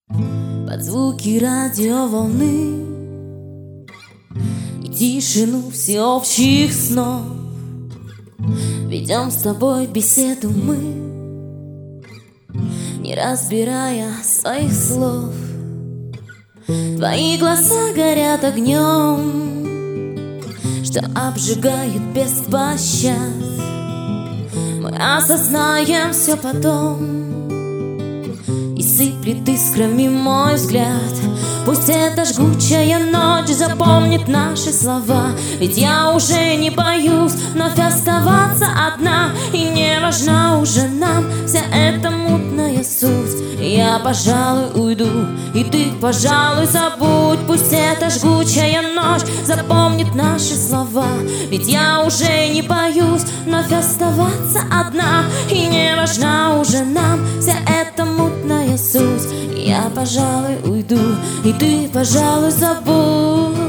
под звуки радиоволны и тишину всеобщих снов. Ведем с тобой беседу мы, не разбирая своих слов. Твои глаза горят огнем, что обжигают без пощад. Мы осознаем все потом, и сыплет искрами мой взгляд. Пусть эта жгучая ночь запомнит наши слова, ведь я уже не боюсь вновь оставаться одна. И не важна уже нам вся эта мутная суть. Я, пожалуй, уйду, и ты, пожалуй, забудь. Пусть эта жгучая ночь запомнит наши слова, ведь я уже не боюсь вновь оставаться одна. И не важна уже нам вся эта мутная суть. Я, пожалуй, уйду, и ты, пожалуй, забудь.